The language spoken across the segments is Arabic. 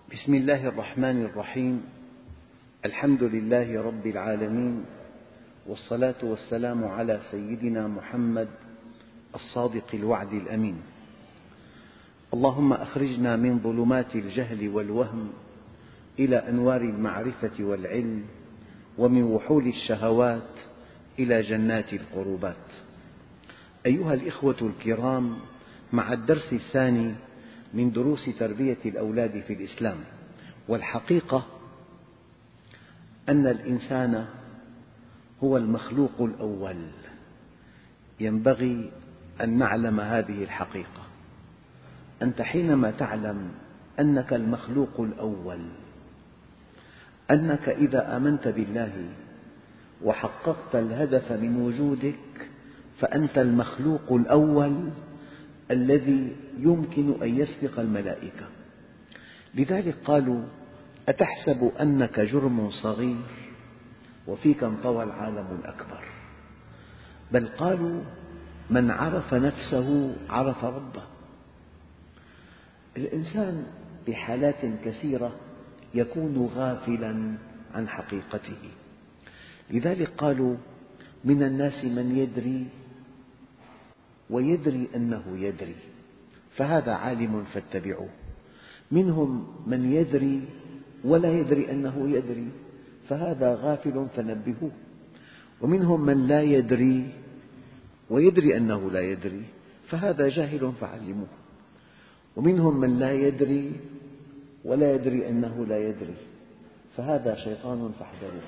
بسم الله الرحمن الرحيم. الحمد لله رب العالمين، والصلاة والسلام على سيدنا محمد الصادق الوعد الأمين. اللهم أخرجنا من ظلمات الجهل والوهم إلى أنوار المعرفة والعلم، ومن وحول الشهوات إلى جنات القربات. أيها الإخوة الكرام، مع الدرس الثاني من دروس تربية الأولاد في الإسلام. والحقيقة أن الإنسان هو المخلوق الأول، ينبغي أن نعلم هذه الحقيقة. أنت حينما تعلم أنك المخلوق الأول، أنك إذا آمنت بالله وحققت الهدف من وجودك فأنت المخلوق الأول الذي يمكن أن يسبق الملائكة. لذلك قالوا: أتحسب أنك جرم صغير وفيك انطوى العالم الأكبر. بل قالوا: من عرف نفسه عرف ربه. الإنسان بحالات كثيرة يكون غافلا عن حقيقته. لذلك قالوا: من الناس من يدري ويدري أنه يدري، فهذا عالم فاتبعوه. منهم من يدري ولا يدري أنه يدري، فهذا غافل فنبهوه. ومنهم من لا يدري ويدري أنه لا يدري، فهذا جاهل فعلموه. ومنهم من لا يدري ولا يدري أنه لا يدري، فهذا شيطان فاحذروه.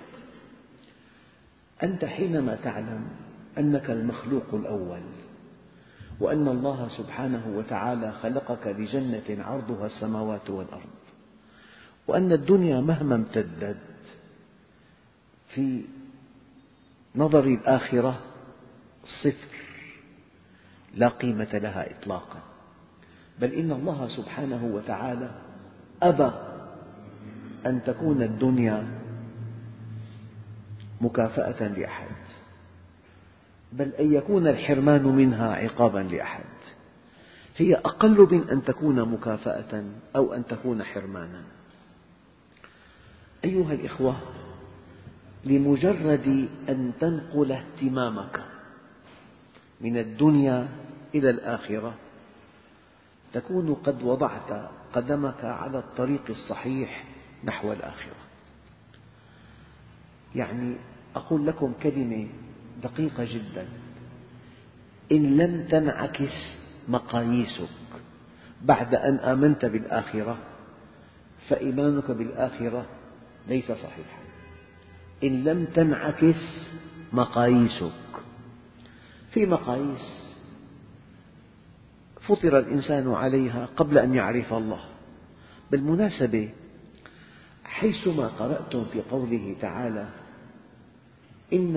أنت حينما تعلم أنك المخلوق الأول، وأن الله سبحانه وتعالى خلقك لجنة عرضها السماوات والأرض، وأن الدنيا مهما امتدت في نظر الآخرة صفر، لا قيمة لها إطلاقا. بل إن الله سبحانه وتعالى أبى أن تكون الدنيا مكافأة لأحد، بل أن يكون الحرمان منها عقابا لأحد. هي أقل من أن تكون مكافأة أو أن تكون حرمانا. أيها الإخوة، لمجرد أن تنقل اهتمامك من الدنيا إلى الآخرة تكون قد وضعت قدمك على الطريق الصحيح نحو الآخرة. يعني أقول لكم كلمة دقيقة جدا: إن لم تنعكس مقاييسك بعد أن آمنت بالآخرة فإيمانك بالآخرة ليس صحيحا. إن لم تنعكس مقاييسك. في مقاييس فطر الإنسان عليها قبل أن يعرف الله. بالمناسبة، حيثما قرأتم في قوله تعالى: إن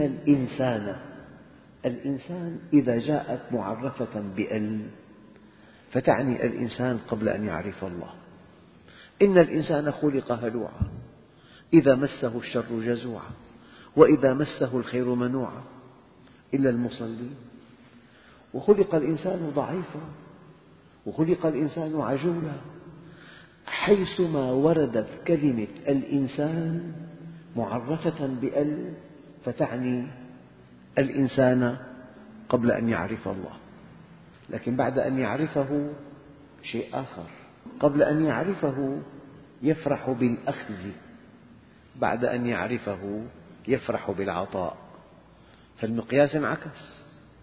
الإنسان إذا جاءت معرفة بأل فتعني الإنسان قبل أن يعرف الله. إن الإنسان خلق هلوعا، إذا مسه الشر جزوعا، وإذا مسه الخير منوعا، إلا المصلين. وخلق الإنسان ضعيفا، وخلق الإنسان عجولا. حيثما وردت كلمة الإنسان معرفة بأل فتعني الإنسان قبل أن يعرف الله. لكن بعد أن يعرفه شيء آخر. قبل أن يعرفه يفرح بالأخذ، بعد أن يعرفه يفرح بالعطاء، فالمقياس انعكس.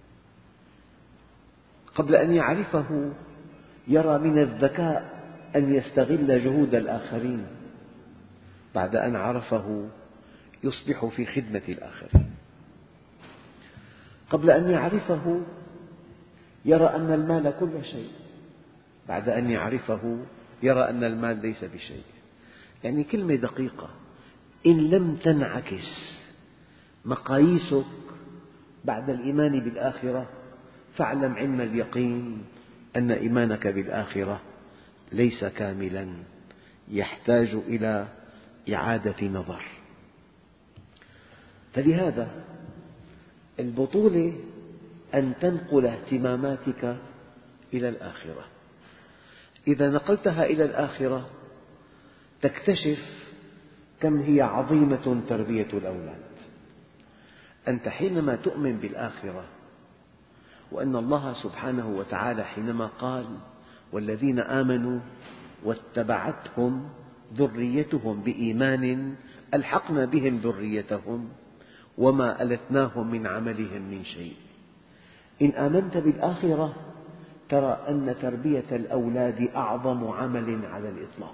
قبل أن يعرفه يرى من الذكاء أن يستغل جهود الآخرين، بعد أن عرفه يصبح في خدمة الآخرين. قبل أن يعرفه يرى أن المال كل شيء، بعد أن يعرفه يرى أن المال ليس بشيء. يعني كلمة دقيقة: إن لم تنعكس مقاييسك بعد الإيمان بالآخرة فاعلم علم اليقين أن إيمانك بالآخرة ليس كاملا، يحتاج إلى إعادة نظر. فلهذا البطولة أن تنقل اهتماماتك إلى الآخرة. إذا نقلتها إلى الآخرة تكتشف كم هي عظيمة تربية الأولاد. أنت حينما تؤمن بالآخرة، وأن الله سبحانه وتعالى حينما قال: والذين آمنوا واتبعتهم ذريتهم بإيمان ألحقنا بهم ذريتهم وما ألتناهم من عملهم من شيء. إن آمنت بالآخرة ترى أن تربية الأولاد أعظم عمل على الإطلاق.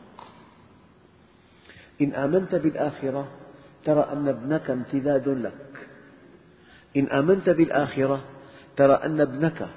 إن آمنت بالآخرة ترى أن ابنك امتداد لك. إن آمنت بالآخرة ترى أن ابنك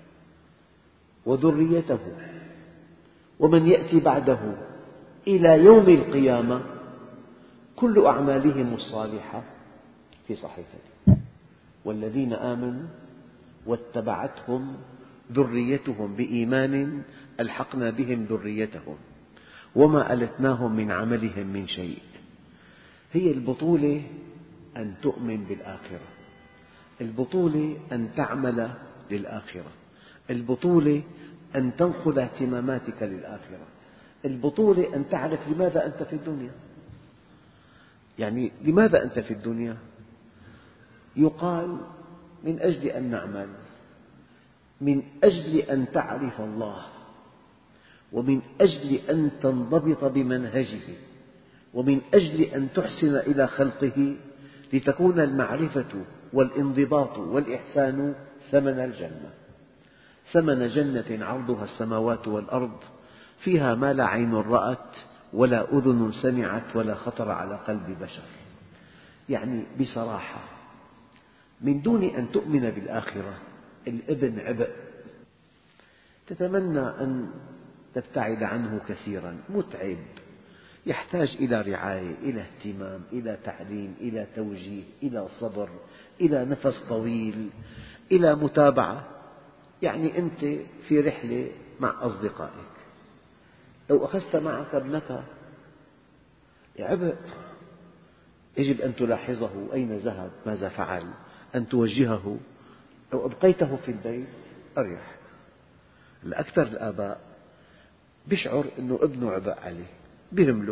وذريته ومن يأتي بعده إلى يوم القيامة كل أعمالهم الصالحة في صحيفته. والذين آمنوا واتبعتهم ذريتهم بإيمان ألحقنا بهم ذريتهم وما ألتناهم من عملهم من شيء. هي البطولة أن تؤمن بالآخرة، البطولة أن تعمل للآخرة، البطولة أن تنقل اهتماماتك للآخرة، البطولة أن تعرف لماذا أنت في الدنيا. يعني لماذا أنت في الدنيا؟ يقال من أجل أن نعمل، من أجل أن تعرف الله، ومن أجل أن تنضبط بمنهجه، ومن أجل أن تحسن إلى خلقه، لتكون المعرفة والانضباط والإحسان ثمن الجنة، ثمن جنة عرضها السماوات والأرض فيها ما لا عين رأت ولا أذن سمعت ولا خطر على قلب بشر. يعني بصراحة من دون أن تؤمن بالآخرة الابن عبء، تتمنى أن تبتعد عنه كثيرا، متعب، يحتاج إلى رعاية، إلى اهتمام، إلى تعليم، إلى توجيه، إلى صبر، إلى نفس طويل، إلى متابعة. يعني أنت في رحلة مع أصدقائك، لو أخذت معك ابنك عبء، يجب أن تلاحظه أين ذهب، ماذا فعل، أن توجهه. لو أبقيته في البيت أريح. الأكثر الآباء يشعر أن ابنه عبء عليه، بيهمله.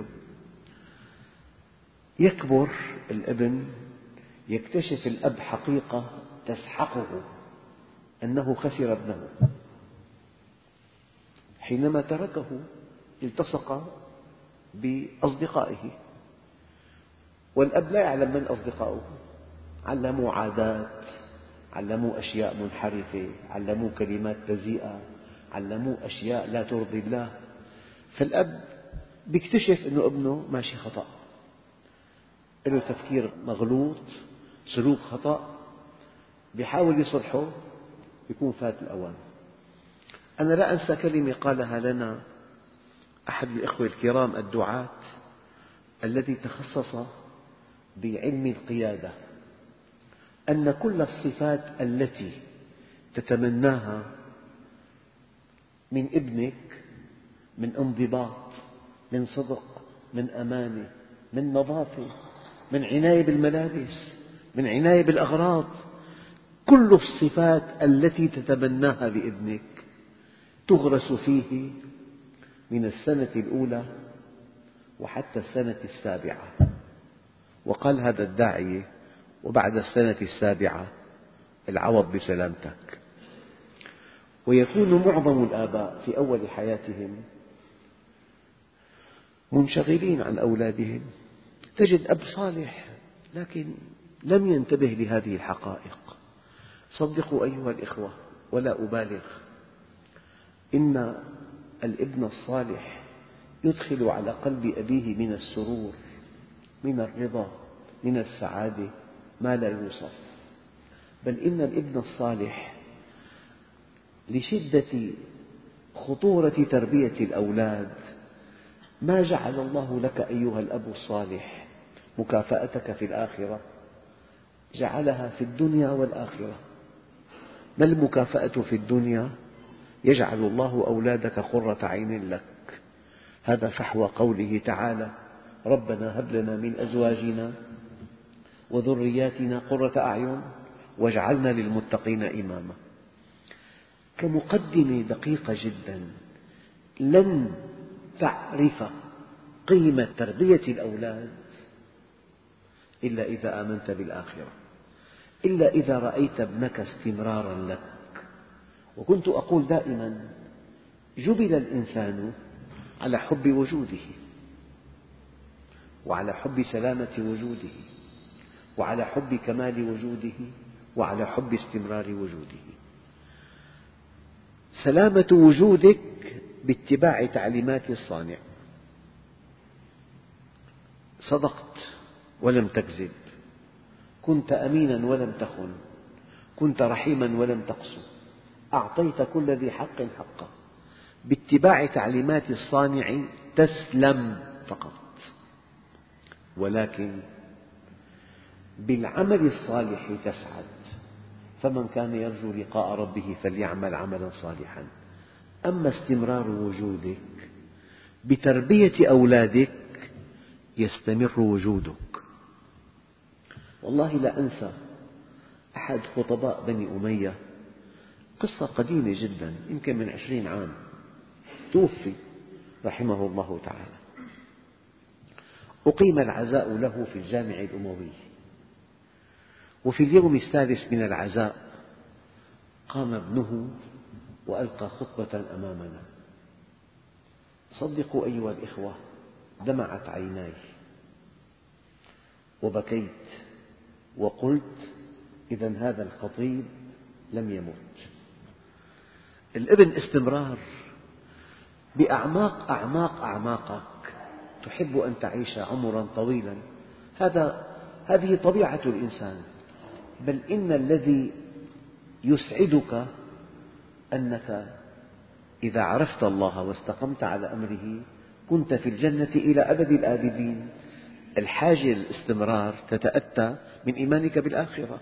يكبر الابن يكتشف الأب حقيقة تسحقه، أنه خسر ابنه. حينما تركه التصق بأصدقائه، والأب لا يعلم من أصدقاؤه، علموه عادات، علموه أشياء منحرفة، علموه كلمات بذيئة، علموه أشياء لا ترضي الله. فالأب يكتشف أن ابنه ماشي خطأ، له تفكير مغلوط، سلوك خطأ، يحاول يصلحه، يكون فات الأوان. أنا لا أنسى كلمة قالها لنا أحد الإخوة الكرام الدعاة الذي تخصص بعلم القيادة، أن كل الصفات التي تتمناها من ابنك، من انضباط، من صدق، من أمانة، من نظافة، من عناية بالملابس، من عناية بالأغراض، كل الصفات التي تتمناها بابنك تغرس فيه من السنة الأولى وحتى السنة السابعة. وقال هذا الداعية: وبعد السنة السابعة العوض بسلامتك. ويكون معظم الآباء في أول حياتهم منشغلين عن أولادهم. تجد أب صالح لكن لم ينتبه لهذه الحقائق. صدقوا أيها الإخوة ولا أبالغ، إن الابن الصالح يدخل على قلب أبيه من السرور، من الرضا، من السعادة ما لا يوصف. بل إن الابن الصالح لشدة خطورة تربية الأولاد ما جعل الله لك أيها الأب الصالح مكافأتك في الآخرة، جعلها في الدنيا والآخرة. ما المكافأة في الدنيا؟ يجعل الله أولادك قرة عين لك. هذا فحوى قوله تعالى: ربنا هب لنا من أزواجنا وذرياتنا قرة أعين واجعلنا للمتقين إماما. كمقدمة دقيقة جدا، لن تعرف قيمة تربية الأولاد إلا إذا آمنت بالآخرة، إلا إذا رأيت ابنك استمرارا لك. وكنت أقول دائما: جبل الإنسان على حب وجوده، وعلى حب سلامة وجوده، وعلى حب كمال وجوده، وعلى حب استمرار وجوده. سلامة وجودك باتباع تعليمات الصانع. صدقت ولم تكذب، كنت أمينا ولم تخن، كنت رحيما ولم تقسو، أعطيت كل ذي حق حقه. باتباع تعليمات الصانع تسلم فقط، ولكن بالعمل الصالح تسعد. فمن كان يرجو لقاء ربه فليعمل عملا صالحا. أما استمرار وجودك بتربية أولادك يستمر وجودك. والله لا أنسى أحد خطباء بني أمية، قصة قديمة جدا يمكن من 20 عام، توفي رحمه الله تعالى. أقيم العزاء له في الجامع الأموي، وفي اليوم الثالث من العزاء قام ابنه وألقى خطبة أمامنا. صدقوا أيها الإخوة، دمعت عيناي وبكيت وقلت: إذا هذا الخطيب لم يمت. الابن استمرار بأعماق أعماق أعماقك، تحب أن تعيش عمرا طويلا. هذه طبيعة الإنسان. بل إن الذي يسعدك أنك إذا عرفت الله واستقمت على أمره كنت في الجنة إلى أبد الآبدين. الحاجة للاستمرار تتأتى من إيمانك بالآخرة.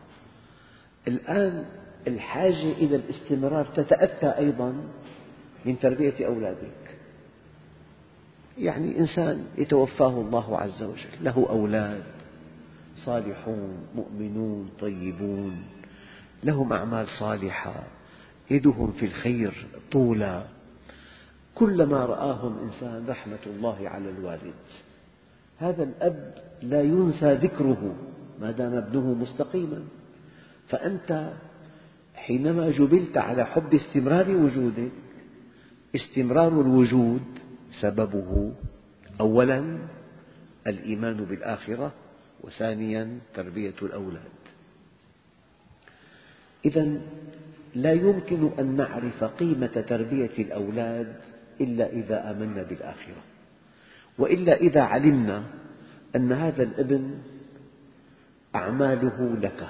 الآن الحاجة إلى الاستمرار تتأتى أيضا من تربية أولادك. يعني إنسان يتوفاه الله عز وجل، له أولاد صالحون مؤمنون طيبون، لهم أعمال صالحة، يدهم في الخير طولا. كلما رآهم إنسان رحمة الله على الوالد. هذا الأب لا ينسى ذكره ما دام ابنه مستقيما. فأنت حينما جبلت على حب استمرار وجودك، استمرار الوجود سببه أولا الإيمان بالآخرة، وثانيا تربية الأولاد. إذا لا يمكن أن نعرف قيمة تربية الأولاد إلا إذا آمنا بالآخرة، وإلا إذا علمنا أن هذا الابن أعماله لك،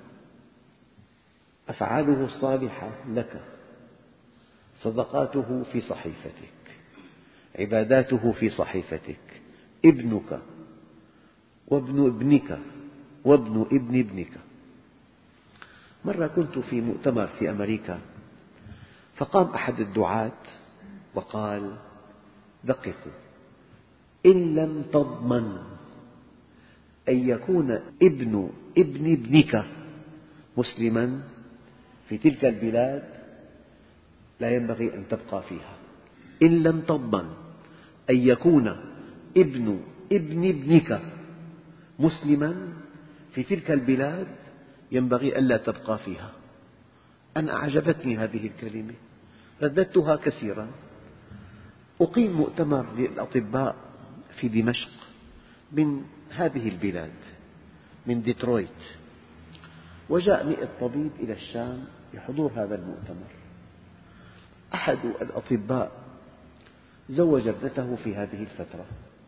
أفعاله الصالحة لك، صدقاته في صحيفتك، عباداته في صحيفتك، ابنك وابن ابنك وابن ابن ابنك. مرة كنت في مؤتمر في أمريكا، فقام أحد الدعاة وقال: دققوا، إن لم تضمن أن يكون ابن ابن ابنك مسلما في تلك البلاد لا ينبغي أن تبقى فيها. إن لم تضمن أن يكون ابن ابن ابنك مسلما في تلك البلاد ينبغي ألا تبقى فيها. أنا أعجبتني هذه الكلمة، رددتها كثيرا. أقيم مؤتمر للأطباء في دمشق من هذه البلاد، من ديترويت، وجاء 100 طبيب إلى الشام لحضور هذا المؤتمر. أحد الأطباء زوج ابنته في هذه الفترة،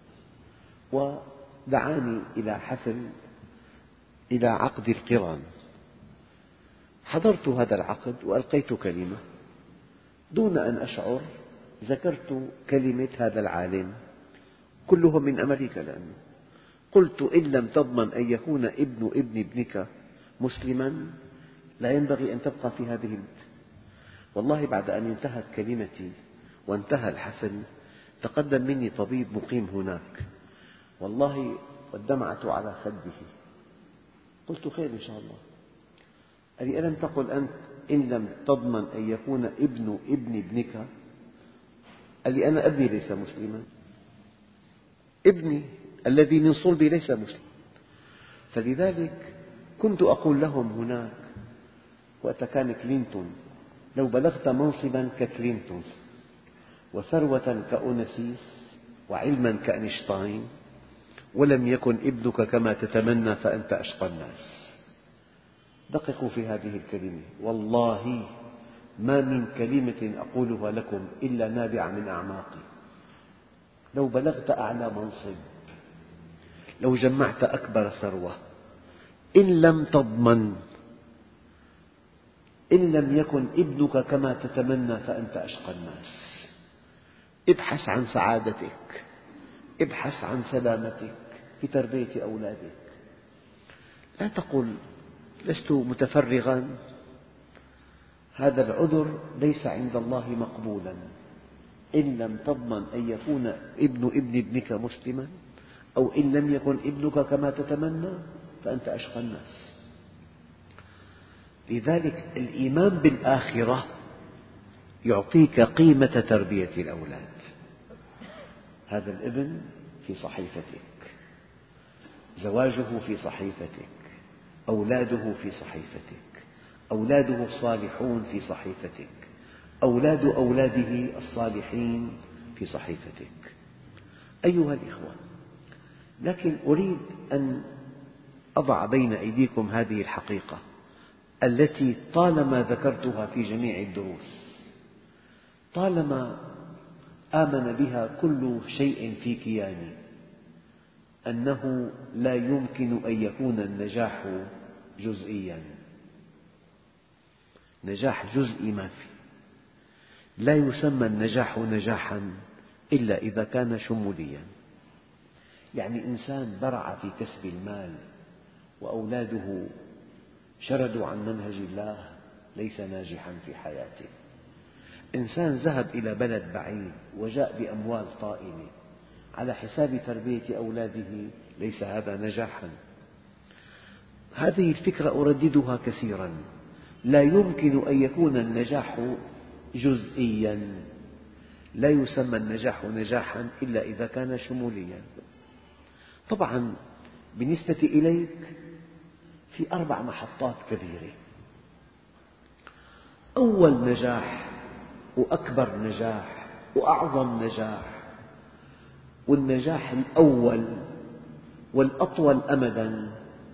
ودعاني إلى حفل، إلى عقد القران. حضرت هذا العقد وألقيت كلمة، دون أن أشعر ذكرت كلمة هذا العالم، كلهم من أمريكا، لأنه قلت: إن لم تضمن أن يكون ابن ابن ابنك مسلما لا ينبغي أن تبقى في هذه البلاد. والله بعد أن انتهت كلمتي وانتهى الحفل تقدم مني طبيب مقيم هناك، والله والدمعة على خده. قلت: خير إن شاء الله. قال لي: ألم تقل أنت إن لم تضمن أن يكون ابن ابن ابنك؟ قال لي: أنا ابني ليس مسلما. ابني الذي من صلبي ليس مسلم. فلذلك كنت أقول لهم هناك وقت كان كلينتون: لو بلغت منصبا ككلينتون وثروة كأونسيس وعلما كأينشتاين ولم يكن ابنك كما تتمنى فأنت أشقى الناس. دققوا في هذه الكلمة، والله ما من كلمة أقولها لكم إلا نابعة من أعماقي. لو بلغت أعلى منصب، لو جمعت أكبر ثروة، إن لم تضمن، إن لم يكن ابنك كما تتمنى فأنت أشقى الناس. ابحث عن سعادتك، ابحث عن سلامتك في تربية أولادك. لا تقل لست متفرغا، هذا العذر ليس عند الله مقبولا. إن لم تضمن أن يكون ابن ابنك مسلما، أو إن لم يكن ابنك كما تتمنى، فأنت أشقى الناس. لذلك الإيمان بالآخرة يعطيك قيمة تربية الأولاد. هذا الابن في صحيفتك، زواجه في صحيفتك، أولاده في صحيفتك، أولاده الصالحون في صحيفتك، أولاد أولاده الصالحين في صحيفتك. أيها الإخوة، لكن أريد أن أضع بين أيديكم هذه الحقيقة التي طالما ذكرتها في جميع الدروس، طالما آمن بها كل شيء في كياني، أنه لا يمكن أن يكون النجاح جزئيا. نجاح جزئي ما في. لا يسمى النجاح نجاحا إلا إذا كان شموليا. يعني إنسان برع في كسب المال وأولاده شردوا عن منهج الله ليس ناجحا في حياته. إنسان ذهب إلى بلد بعيد وجاء بأموال طائلة على حساب تربية أولاده ليس هذا نجاحا. هذه الفكرة أرددها كثيرا. لا يمكن أن يكون النجاح جزئيا. لا يسمى النجاح نجاحا إلا إذا كان شموليا. طبعا بالنسبة إليك في 4 محطات كبيرة. أول نجاح وأكبر نجاح وأعظم نجاح، والنجاح الأول والأطول أمدا،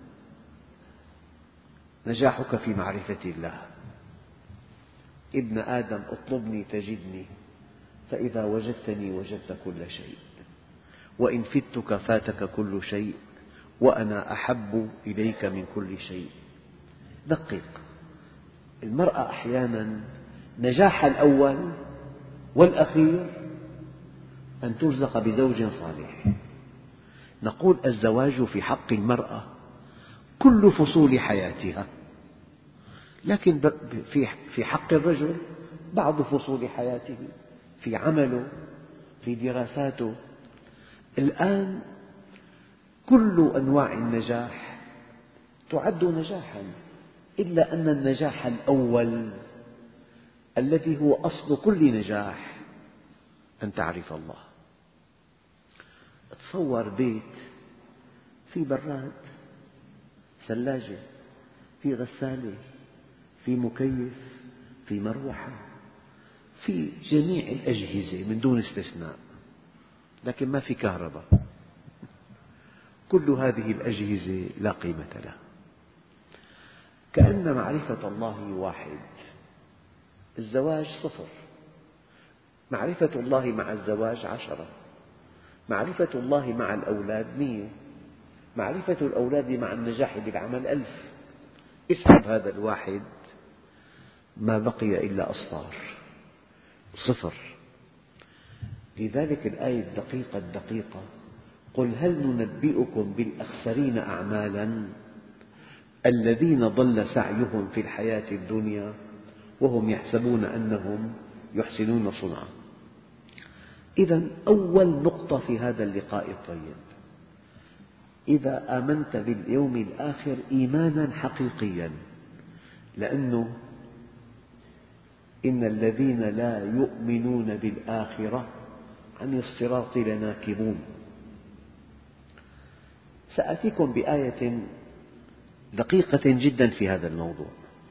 نجاحك في معرفة الله. ابن آدم اطلبني تجدني، فإذا وجدتني وجدت كل شيء، وإن فتك فاتك كل شيء، وأنا أحب إليك من كل شيء. دقق، المرأة أحيانا نجاحها الأول والأخير أن ترزق بزوج صالح. نقول الزواج في حق المرأة كل فصول حياتها، لكن في حق الرجل بعض فصول حياته، في عمله، في دراساته. الآن كل أنواع النجاح تعد نجاحا، إلا أن النجاح الأول الذي هو أصل كل نجاح أن تعرف الله. تصور بيت في براد، ثلاجة، في غسالة، في مكيف، في مروحة، في جميع الأجهزة من دون استثناء، لكن ما في كهرباء. كل هذه الأجهزة لا قيمة لها. كأن معرفة الله واحد، الزواج 0، معرفة الله مع الزواج 10، معرفة الله مع الأولاد 100، معرفة الأولاد مع النجاح بالعمل 1000. اسحب هذا الواحد ما بقي إلا أصفار، 0. لذلك الآية الدقيقة: قل هل ننبئكم بالأخسرين أعمالا الذين ضل سعيهم في الحياة الدنيا وهم يحسبون أنهم يحسنون صنعا. إذا أول نقطة في هذا اللقاء الطيب: إذا آمنت باليوم الآخر إيمانا حقيقيا، لأنه إن الذين لا يؤمنون بالآخرة عن الصراط لناكبون. سآتيكم بآية دقيقة جدا في هذا الموضوع.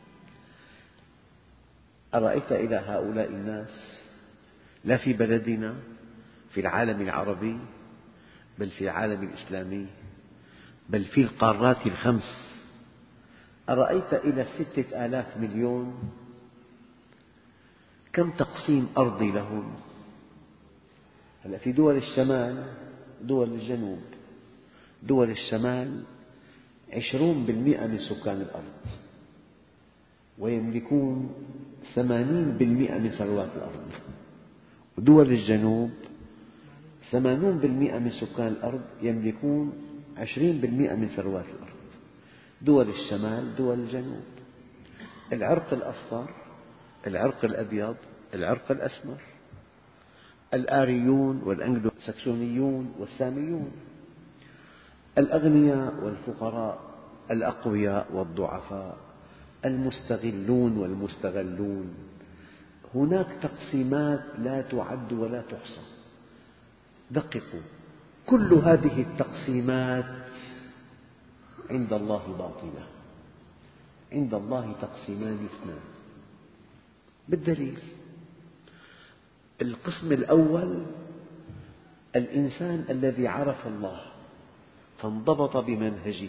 أرأيت إلى هؤلاء الناس لا في بلدنا، في العالم العربي، بل في العالم الإسلامي، بل في القارات ال5، أرأيت إلى 6,000 مليون كم تقسيم أرضي لهم؟ هلأ في دول الشمال دول الجنوب، دول الشمال 20% من سكان الأرض، ويملكون 80% من ثروات الأرض. ودول الجنوب 80% من سكان الأرض يملكون 20% من ثروات الأرض. دول الشمال دول الجنوب، العرق الأصفر، العرق الأبيض، العرق الأسمر، الآريون والأنجلو ساكسونيون والساميون، الأغنياء والفقراء، الأقوياء والضعفاء، المستغلون والمستغلون. هناك تقسيمات لا تعد ولا تحصى. دققوا، كل هذه التقسيمات عند الله باطلة. عند الله تقسيمان اثنان بالدليل. القسم الأول الإنسان الذي عرف الله فانضبط بمنهجه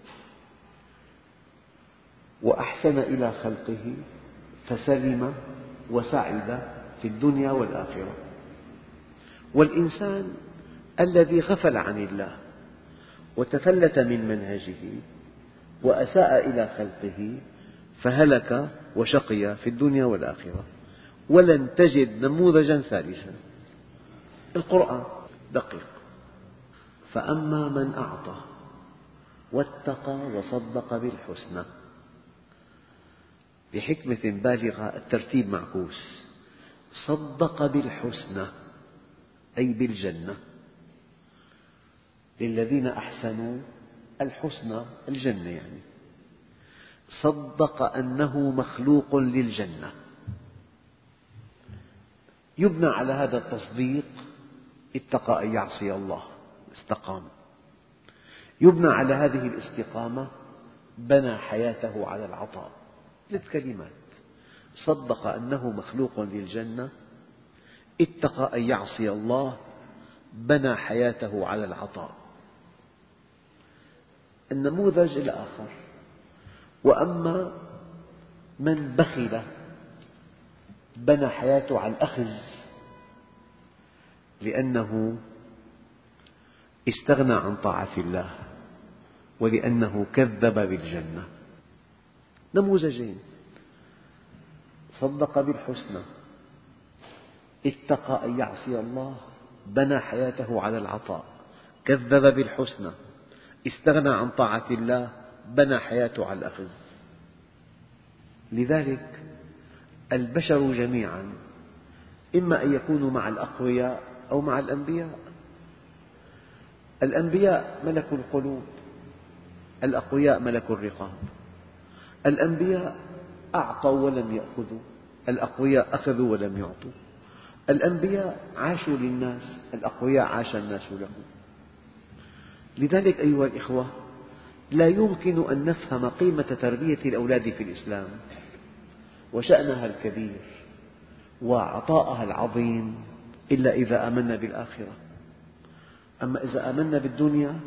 وأحسن إلى خلقه فسلم وسعد في الدنيا والآخرة. والإنسان الذي غفل عن الله وتفلت من منهجه وأساء إلى خلقه فهلك وشقي في الدنيا والآخرة. ولن تجد نموذجا ثالثا. القرآن دقيق: فأما من أعطى واتقى وصدق بالحسنى. بحكمة بالغة الترتيب معكوس: صدق بالحسنى أي بالجنة. للذين أحسنوا الحسنى الجنة، يعني صدق أنه مخلوق للجنة. يبنى على هذا التصديق: اتقى أن يعصي الله، استقام. يبنى على هذه الاستقامة: بنى حياته على العطاء. 3 كلمات: صدق أنه مخلوق للجنة، اتقى أن يعصي الله، بنى حياته على العطاء. النموذج الآخر: وأما من بخل بنى حياته على الأخذ، لأنه استغنى عن طاعة الله ولأنه كذب بالجنة. نموذجين: صدق بالحسنى، اتقى أن يعصي الله، بنى حياته على العطاء. كذب بالحسنى، استغنى عن طاعة الله، بنى حياته على الأخذ. لذلك البشر جميعا إما أن يكونوا مع الأقوياء أو مع الأنبياء. الأنبياء ملكوا القلوب، الأقوياء ملكوا الرقاب. الأنبياء أعطوا ولم يأخذوا، الأقوياء أخذوا ولم يعطوا. الأنبياء عاشوا للناس، الأقوياء عاش الناس لهم. لذلك أيها الإخوة، لا يمكن أن نفهم قيمة تربية الأولاد في الإسلام وشأنها الكبير وعطاءها العظيم إلا إذا آمنا بالآخرة. أما إذا آمنا بالدنيا،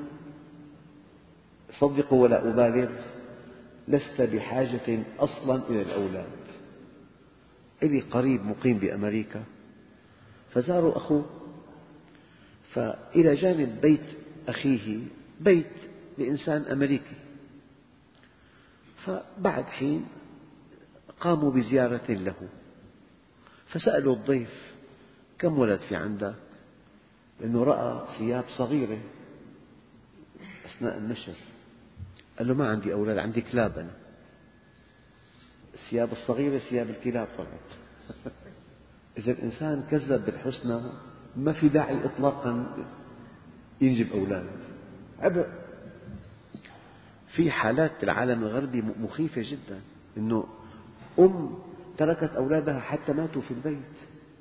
صدقوا ولا أبالغ، لست بحاجة أصلا إلى الأولاد. إلي قريب مقيم بأمريكا، فزاروا أخوه، فإلى جانب بيت أخيه بيت لإنسان أمريكي. فبعد حين قاموا بزيارة له، فسألوا الضيف: كم ولد في عندك؟ لأنه رأى ثياب صغيرة أثناء النشر. قال له: ما عندي أولاد، عندي كلاب أنا. الثياب الصغيرة ثياب الكلاب طلعت. إذا الإنسان كذب بالحسنى ما في داعي إطلاقا ينجب أولاد. عبء. في حالات بالعالم الغربي مخيفة جدا، أنه تركت أولادها حتى ماتوا في البيت.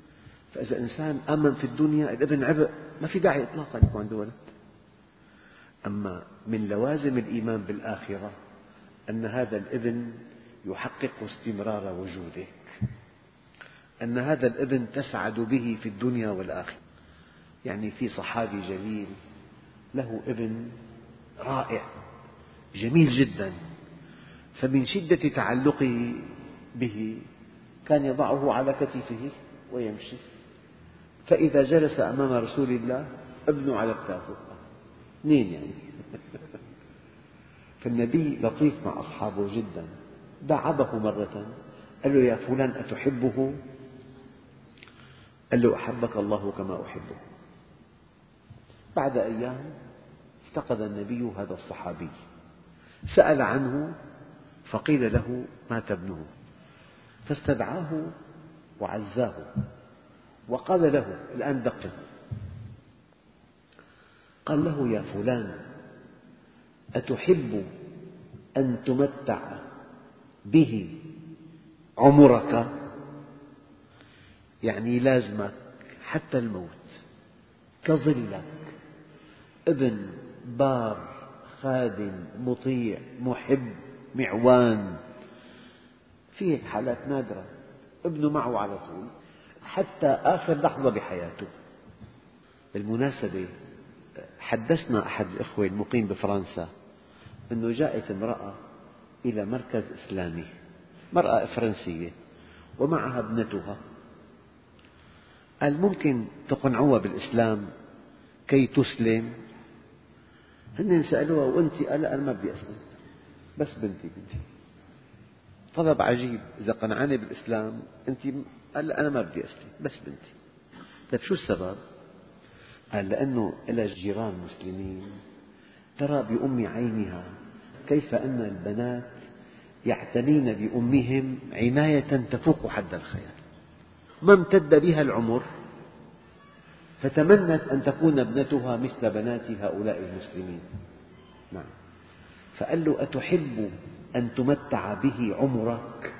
فإذا إنسان آمن في الدنيا، الابن عبء، ما في داعي إطلاقا يكون عنده ولد. أما من لوازم الإيمان بالآخرة أن هذا الابن يحقق استمرار وجودك، أن هذا الابن تسعد به في الدنيا والآخرة. يعني في صحابي جليل له ابن رائع جميل جدا، فمن شدة تعلقه به كان يضعه على كتفه ويمشي، فإذا جلس أمام رسول الله ابنه على كتافه، اثنين يعني. فالنبي لطيف مع أصحابه جدا، دعبه مرة قال له: يا فلان أتحبه؟ قال له: أحبك الله كما أحبه. بعد أيام افتقد النبي هذا الصحابي، سأل عنه فقيل له: مات ابنه. فاستدعاه وعزاه وقال له: الآن دقق. قال له: يا فلان أتحب أن تمتع به عمرك؟ يعني لازمك حتى الموت، كظلك، ابن بار خادم مطيع محب معوان. فيه حالات نادرة ابنه معه على طول حتى آخر لحظة بحياته. بالمناسبة حدثنا أحد الأخوة المقيم بفرنسا أنه جاءت امرأة إلى مركز إسلامي، امرأة فرنسية ومعها ابنتها، قال: ممكن تقنعوها بالإسلام كي تسلم؟ هن سألوها: وأنت؟ قال: أنا ما بدي أسلم، بس بنتي. طلب عجيب، إذا قنعاني بالإسلام أنت؟ قال: أنا ما بدي أسلم، بس بنتي. طيب شو السبب؟ قال: لأنه لها جيران مسلمين، ترى بأم عينها كيف أن البنات يعتنين بأمهم عناية تفوق حد الخيال، ما امتد بها العمر فتمنت أن تكون ابنتها مثل بنات هؤلاء المسلمين. نعم. فقال له: أتحب أن تمتع به عمرك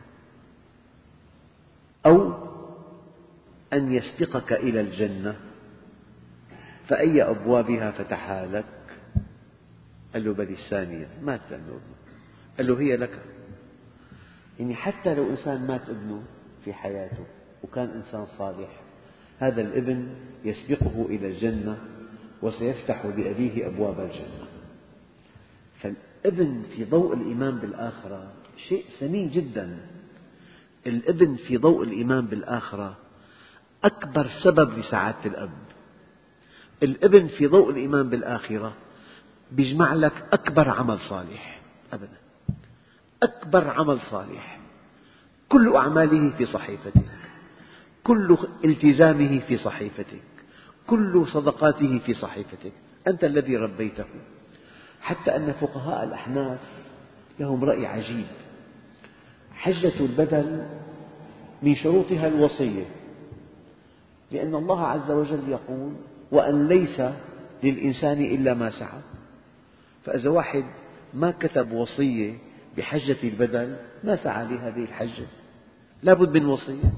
أو أن يسبقك إلى الجنة؟ فأي أبوابها فتحها لك؟ قال له: بل الثانية. مات ابنه. قال له: هي لك. يعني حتى لو إنسان مات ابنه في حياته وكان إنسان صالح، هذا الابن يسبقه إلى الجنة وسيفتح لأبيه أبواب الجنة. فالابن في ضوء الإيمان بالآخرة شيء ثمين جدا. الابن في ضوء الإيمان بالآخرة أكبر سبب لسعادة الأب. الابن في ضوء الإيمان بالآخرة بيجمع لك أكبر عمل صالح، أبدا أكبر عمل صالح، كل أعماله في صحيفتك، كل التزامه في صحيفتك، كل صدقاته في صحيفتك، أنت الذي ربيته. حتى أن فقهاء الأحناف لهم رأي عجيب: حجة البدل من شروطها الوصية، لأن الله عز وجل يقول: وأن ليس للإنسان إلا ما سعى. فإذا واحد ما كتب وصية بحجة البدل ما سعى لهذه الحجة، لا بد من وصية.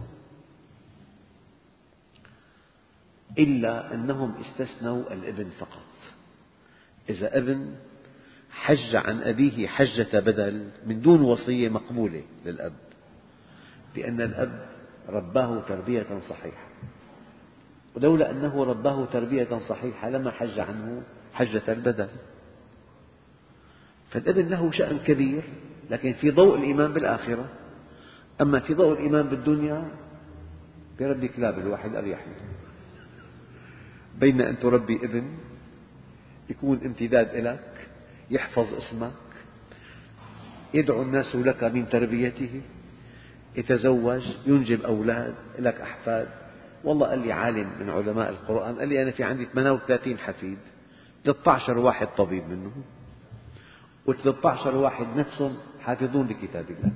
إلا أنهم استثنوا الابن فقط. إذا ابن حج عن أبيه حجة بدل من دون وصية مقبولة للأب، لأن الأب رباه تربية صحيحة، ولولا أنه رباه تربية صحيحة لما حج عنه حجة البدل. فالابن له شأن كبير، لكن في ضوء الإيمان بالآخرة. أما في ضوء الإيمان بالدنيا بربي كلاب الواحد أريح له، بين أن تربي ابن يكون امتداد لك، يحفظ اسمك، يدعو الناس لك من تربيته، يتزوج، ينجب أولاد، لك أحفاد. والله قال لي عالم من علماء القرآن، قال لي: أنا في عندي 38 حفيد، 13 واحد طبيب منهم، و13 واحد نفسهم حافظون لكتاب الله.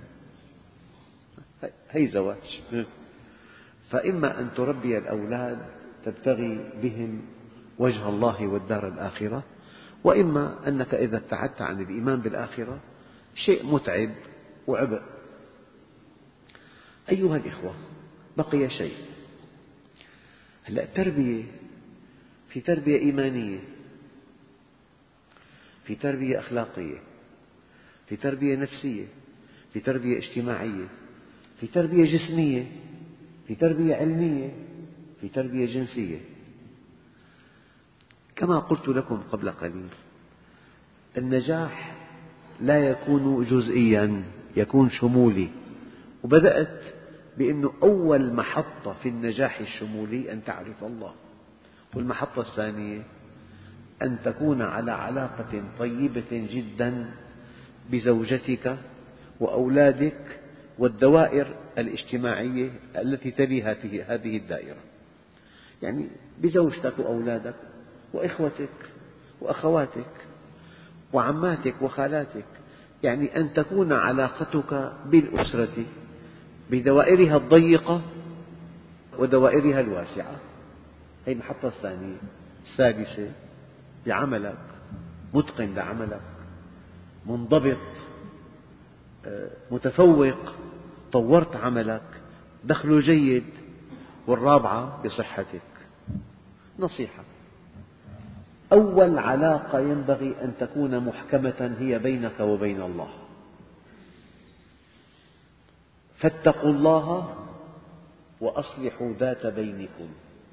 هي زواج. فإما أن تربي الأولاد تبتغي بهم وجه الله والدار الآخرة، وإما أنك إذا ابتعدت عن الإيمان بالآخرة شيء متعب وعبء. أيها الإخوة، بقي شيء. هلأ التربية، في تربية إيمانية، في تربية أخلاقية، في تربية نفسية، في تربية اجتماعية، في تربية جسمية، في تربية علمية، في تربية جنسية. كما قلت لكم قبل قليل، النجاح لا يكون جزئيا، يكون شمولي. وبدأت بأنه أول محطة في النجاح الشمولي أن تعرف الله، والمحطة الثانية أن تكون على علاقة طيبة جدا بزوجتك وأولادك والدوائر الاجتماعية التي تلي هذه الدائرة، يعني بزوجتك وأولادك وإخوتك وأخواتك وعماتك وخالاتك، يعني أن تكون علاقتك بالأسرة بدوائرها الضيقة ودوائرها الواسعة. هذه المحطة الثانية. الثالثة بعملك، متقن لعملك، منضبط، متفوق، طورت عملك، دخله جيد. والرابعة بصحتك. نصيحة: أول علاقة ينبغي أن تكون محكمة هي بينك وبين الله. فاتقوا الله وأصلحوا ذات بينكم.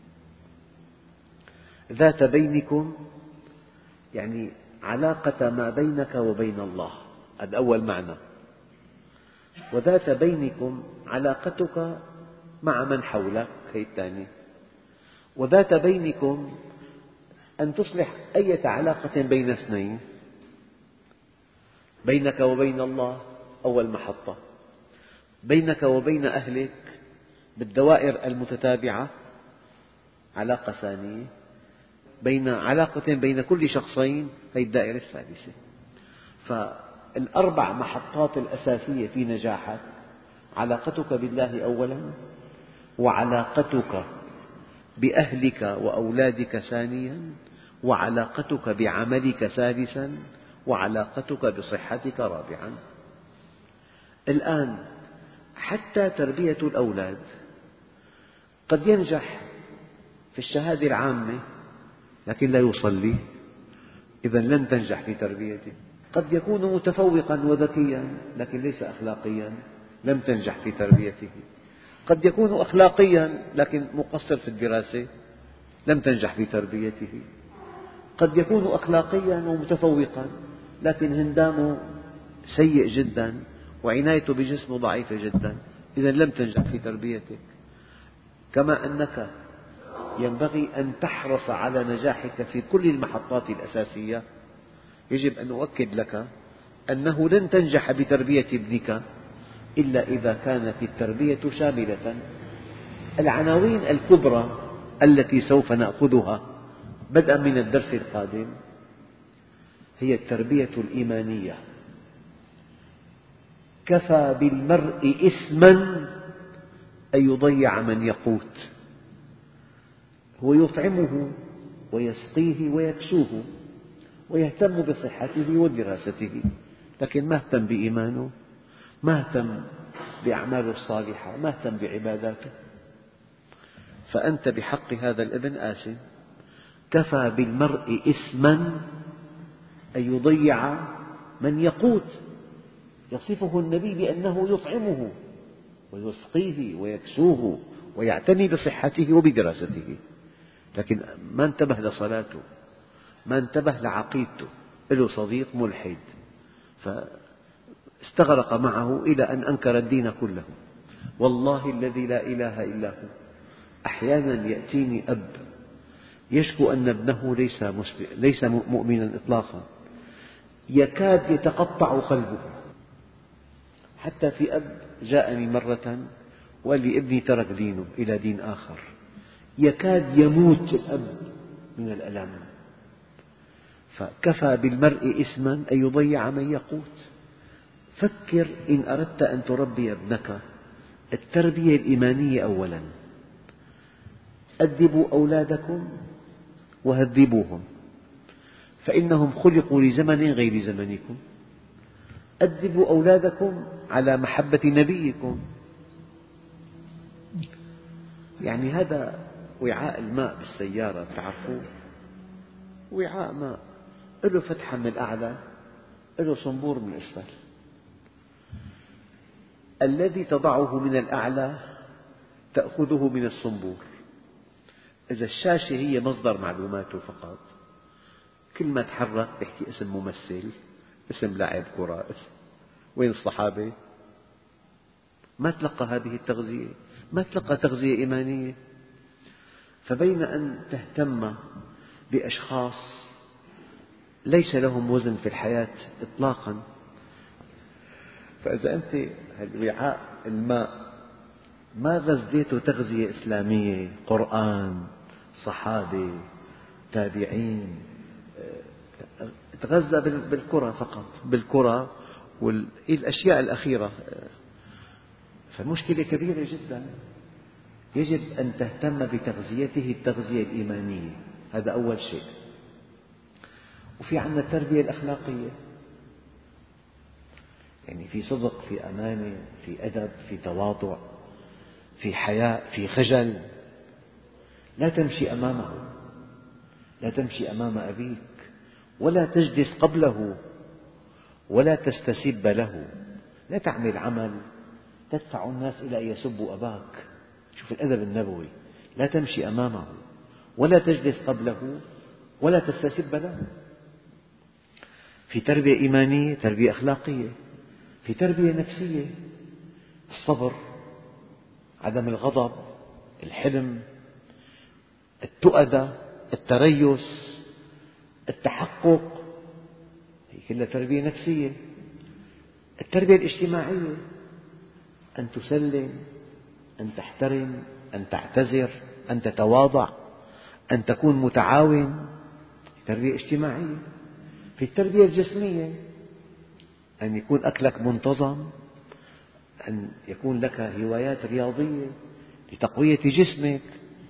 ذات بينكم يعني علاقة ما بينك وبين الله، هذا أول معنى. وذات بينكم علاقتك مع من حولك، هي الثانية. وذات بينكم أن تصلح أي علاقة بين اثنين، بينك وبين الله أول محطة، بينك وبين أهلك بالدوائر المتتابعة علاقة ثانية، علاقة بين كل شخصين هي الدائرة الثالثة. فالأربع محطات الأساسية في نجاحك: علاقتك بالله أولا، وعلاقتك بأهلك وأولادك ثانيا، وعلاقتك بعملك ثالثا، وعلاقتك بصحتك رابعا. الآن حتى تربية الأولاد، قد ينجح في الشهادة العامة لكن لا يصلي، إذا لن تنجح في تربيته. قد يكون متفوقا وذكيا لكن ليس أخلاقيا، لم تنجح في تربيته. قد يكون أخلاقيا لكن مقصر في الدراسة، لم تنجح في تربيته. قد يكون أخلاقيا ومتفوقا لكن هندامه سيء جدا وعنايته بجسمه ضعيفة جدا، إذا لم تنجح في تربيتك. كما أنك ينبغي أن تحرص على نجاحك في كل المحطات الأساسية، يجب أن أؤكد لك أنه لن تنجح بتربية ابنك إلا إذا كانت التربية شاملة. العناوين الكبرى التي سوف نأخذها بدءا من الدرس القادم هي التربية الإيمانية. كفى بالمرء إثما أن يضيع من يقوت. هو يطعمه ويسقيه ويكسوه ويهتم بصحته ودراسته، لكن ما اهتم بإيمانه، ما اهتم بأعماله الصالحة، ما اهتم بعباداته. فأنت بحق هذا الابن آثم. كفى بالمرء إثما أن يضيع من يقوت. يصفه النبي بأنه يطعمه ويسقيه ويكسوه ويعتني بصحته وبدراسته، لكن ما انتبه لصلاته، ما انتبه لعقيدته. له صديق ملحد فاستغرق معه إلى أن أنكر الدين كله. والله الذي لا إله إلا هو، أحيانا يأتيني أب يشكو أن ابنه ليس مؤمنا إطلاقا، يكاد يتقطع قلبه. حتى في أب جاءني مرة وقال لي ابني ترك دينه إلى دين آخر، يكاد يموت الأب من الألم. فكفى بالمرء إثما أن يضيع من يقوت. فكر إن أردت أن تربي ابنك التربية الإيمانية أولا. أدبوا أولادكم وهذبوهم فإنهم خلقوا لزمن غير زمنكم. أدبوا أولادكم على محبة نبيكم. يعني هذا وعاء الماء بالسيارة، تعرفوه؟ وعاء ماء له فتحة من الأعلى، له صنبور من الأسفل. الذي تضعه من الأعلى تأخذه من الصنبور. إذا الشاشة هي مصدر معلوماته فقط، كل ما تحرك يحكي اسم ممثل، اسم لاعب كرة، وين الصحابة؟ ما تلقى هذه التغذية، ما تلقى تغذية إيمانية. فبين أن تهتم بأشخاص ليس لهم وزن في الحياة إطلاقا، فإذا أنت الوعاء الماء ما غذيته تغذية إسلامية، قرآن، صحابة، تابعين، تغذى بالكرة فقط، بالكرة والأشياء الأخيرة، فمشكلة كبيرة جدا. يجب أن تهتم بتغذيته التغذية الإيمانية، هذا أول شيء. وفي عندنا التربية الأخلاقية، يعني في صدق، في أمانة، في أدب، في تواضع، في حياء، في خجل. لا تمشي أمامه، لا تمشي أمام أبيك، ولا تجلس قبله، ولا تستسب له. لا تعمل عمل تدفع الناس إلى أن يسبوا أباك. شوف الأدب النبوي، لا تمشي أمامه، ولا تجلس قبله، ولا تستسب له. في تربية إيمانية، تربية أخلاقية، في تربية نفسية، الصبر، عدم الغضب، الحلم، التؤدة، التريث، التحقق، هي كلها تربية نفسية. التربية الاجتماعية، أن تسلم، أن تحترم، أن تعتذر، أن تتواضع، أن تكون متعاون، تربية اجتماعية. في التربية الجسمية، أن يكون أكلك منتظم، أن يكون لك هوايات رياضية لتقوية جسمك.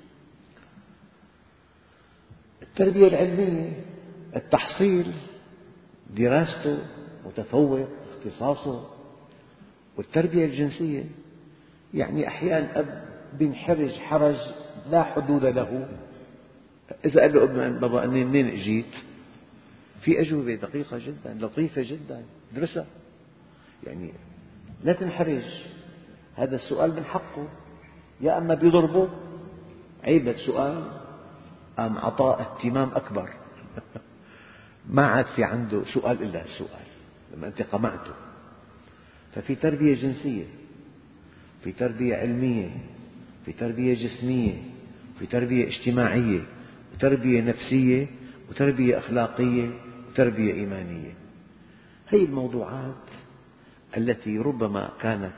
التربية العلمية، التحصيل، دراسته، متفوق، اختصاصه. والتربية الجنسية، يعني أحيانا أب بينحرج حرج لا حدود له. إذا قال له ابن بابا أني منين أجيت؟ في أجوبة دقيقة جدا، لطيفة جدا، ادرسها. يعني لا تنحرج، هذا السؤال من حقه. يا أما بيضربه، عيب السؤال، أم عطاء اهتمام أكبر. ما عاد في عنده سؤال إلا السؤال لما أنت قمعته. ففي تربية جنسية، في تربية علمية، في تربية جسمية، في تربية اجتماعية، وتربية نفسية، وتربية أخلاقية، وتربية إيمانية. هذه الموضوعات التي ربما كانت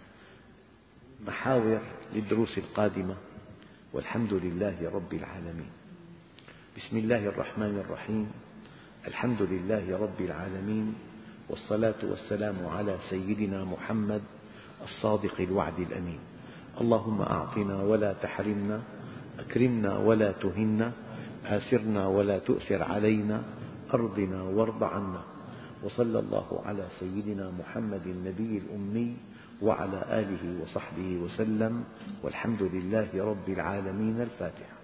محاور للدروس القادمة، والحمد لله رب العالمين. بسم الله الرحمن الرحيم. الحمد لله رب العالمين، والصلاة والسلام على سيدنا محمد الصادق الوعد الأمين. اللهم أعطنا ولا تحرمنا، أكرمنا ولا تهنا، آثرنا ولا تؤثر علينا، أرضنا وارض عنا. وصلى الله على سيدنا محمد النبي الأمي وعلى آله وصحبه وسلم، والحمد لله رب العالمين. الفاتحة.